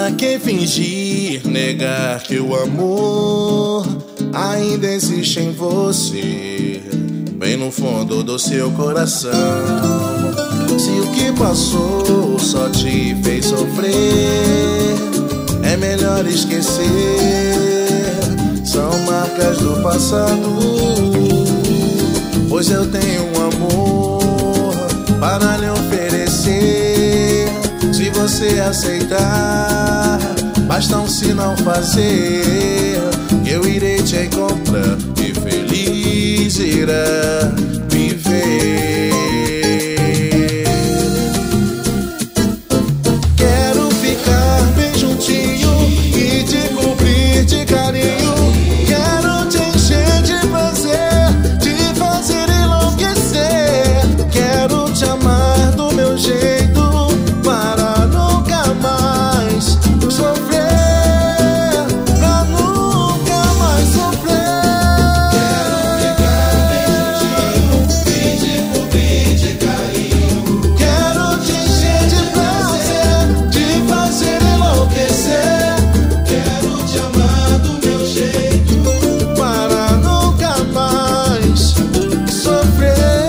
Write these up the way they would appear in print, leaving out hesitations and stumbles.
Pra que fingir, negar que o amor ainda existe em você, bem no fundo do seu coração? Se o que passou só te fez sofrer, é melhor esquecer. São marcas do passado, pois eu tenho um amor para lhe oferecer. Se você aceitar, basta um sinal fazer, que eu irei te encontrar e feliz irá viver. Quero ficar bem juntinho e te cobrir de carinho. Quero te encher de prazer, te fazer enlouquecer. Quero te amar do meu jeito, para nunca mais sofrer, pra nunca mais sofrer. Quero ficar bem juntinho e te cobrir de carinho. Quero te encher de prazer, te fazer enlouquecer. Quero te amar do meu jeito, para nunca mais sofrer.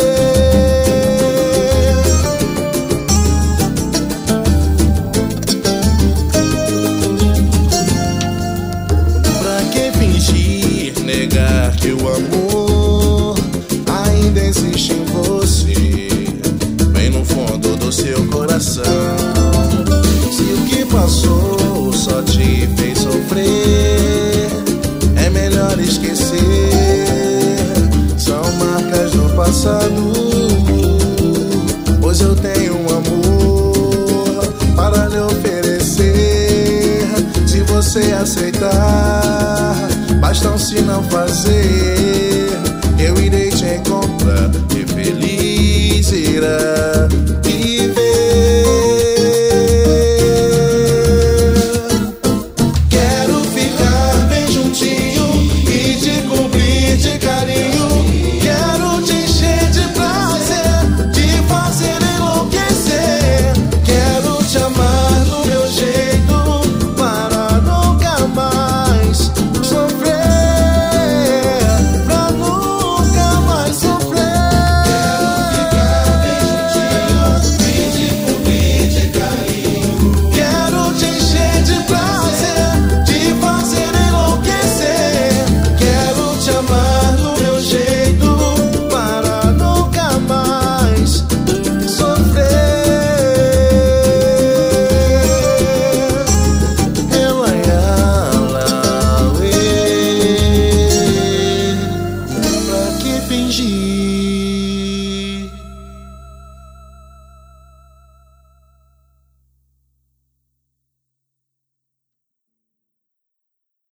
Pra que fingir, negar que o amor ainda existe em você, bem no fundo do seu coração? Se o que passou só te fez sofrer, é melhor esquecer. São marcas do passado, pois eu tenho um amor para lhe oferecer. Se você aceitar, basta um sinal fazer, eu irei te encontrar e feliz irá